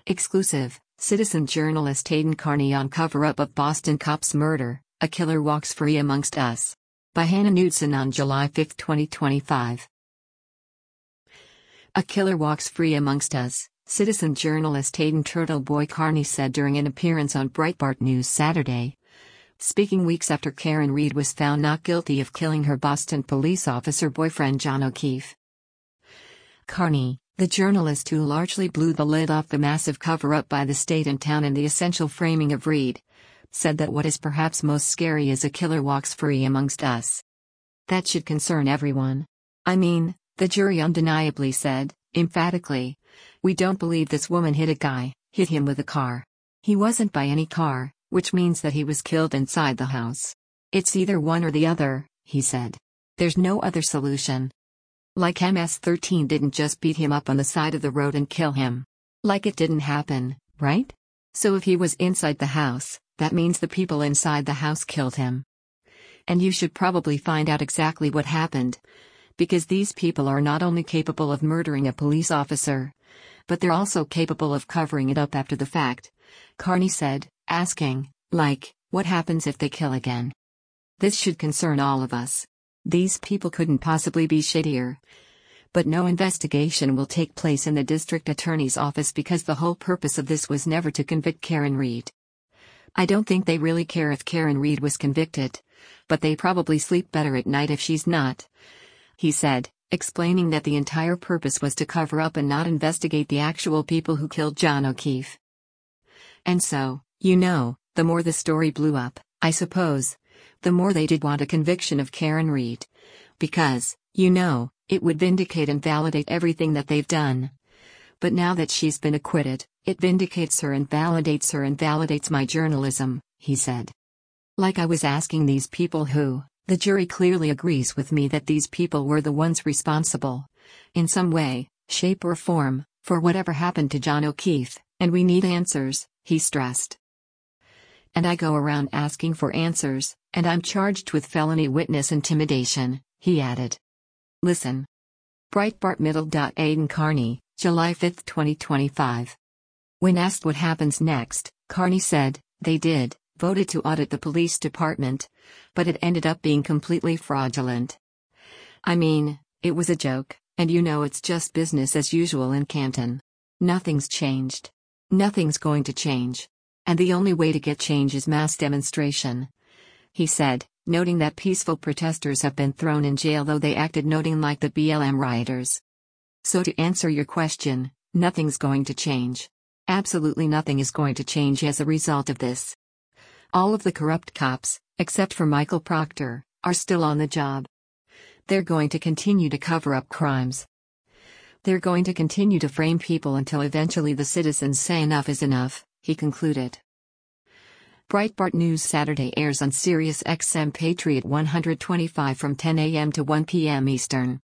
Exclusive, citizen journalist Hayden Carney on cover-up of Boston cop's murder, a killer walks free amongst us. By Hannah Knudsen on July 5, 2025. A killer walks free amongst us, citizen journalist Hayden Turtle Boy Carney said during an appearance on Breitbart News Saturday. Speaking weeks after Karen Read was found not guilty of killing her Boston police officer boyfriend John O'Keefe. Carney, the journalist who largely blew the lid off the massive cover-up by the state and town and the essential framing of Read, said that what is perhaps most scary is a killer walks free amongst us. That should concern everyone. I mean, the jury undeniably said, emphatically, we don't believe this woman hit a guy, hit him with a car. He wasn't by any car, which means that he was killed inside the house. It's either one or the other, he said. There's no other solution. Like MS-13 didn't just beat him up on the side of the road and kill him. Like it didn't happen, right? So if he was inside the house, that means the people inside the house killed him. And you should probably find out exactly what happened. Because these people are not only capable of murdering a police officer, but they're also capable of covering it up after the fact, Carney said, asking, like, what happens if they kill again? This should concern all of us. These people couldn't possibly be shittier. But no investigation will take place in the district attorney's office because the whole purpose of this was never to convict Karen Read. I don't think they really care if Karen Read was convicted, but they probably sleep better at night if she's not, he said, explaining that the entire purpose was to cover up and not investigate the actual people who killed John O'Keefe. And so, the more the story blew up, I suppose, the more they did want a conviction of Karen Read. Because, it would vindicate and validate everything that they've done. But now that she's been acquitted, it vindicates her and validates my journalism, he said. Like I was asking these people who, the jury clearly agrees with me that these people were the ones responsible, in some way, shape or form, for whatever happened to John O'Keefe, and we need answers, he stressed. And I go around asking for answers, and I'm charged with felony witness intimidation, he added. Listen. Breitbart Middle. Hayden Carney, July 5, 2025. When asked what happens next, Carney said, they voted to audit the police department, but it ended up being completely fraudulent. I mean, it was a joke, and it's just business as usual in Canton. Nothing's changed. Nothing's going to change. And the only way to get change is mass demonstration, he said, noting that peaceful protesters have been thrown in jail though they acted noting like the BLM rioters. So to answer your question, nothing's going to change. Absolutely nothing is going to change as a result of this. All of the corrupt cops, except for Michael Proctor, are still on the job. They're going to continue to cover up crimes. They're going to continue to frame people until eventually the citizens say enough is enough, he concluded. Breitbart News Saturday airs on Sirius XM Patriot 125 from 10 a.m. to 1 p.m. Eastern.